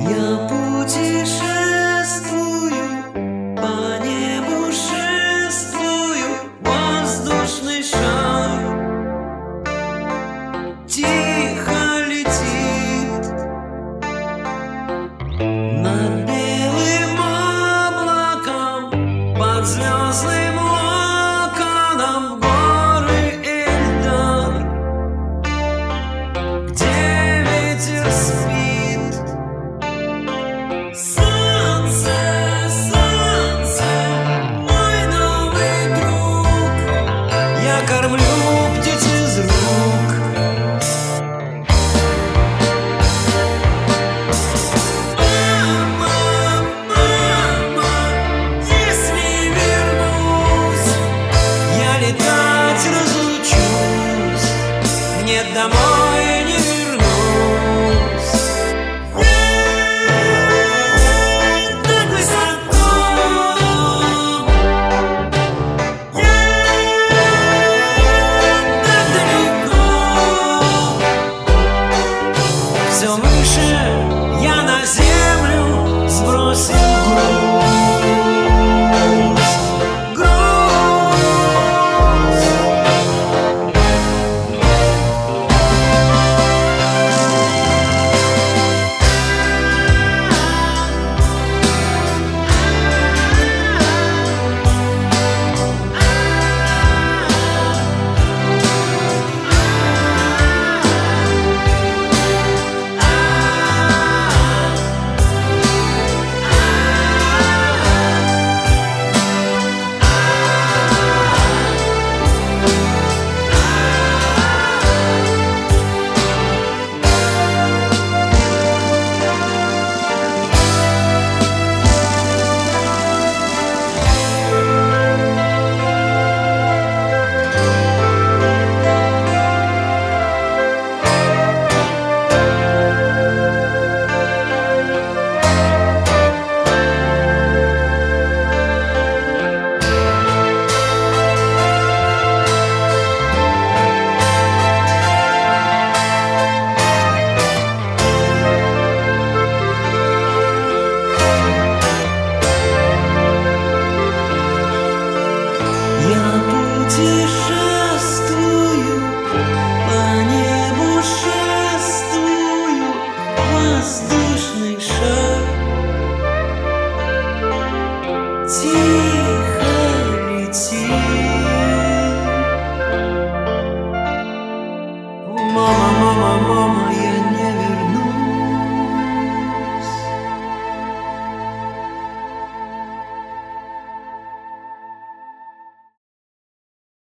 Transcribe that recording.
Я путешествую, по небу шествую, воздушный шар тихо летит над белым облаком, под звездным локоном в горы Эльдар, где ветер спит. Солнце, солнце, мой новый друг, я кормлю птиц из рук. Мама, мама, если вернусь, я летать разучусь, нет, домой не вернусь. Так высоко, так далеко, все выше я на землю сбросил груз. Я путешествую, по небу шествую, воздушный шар.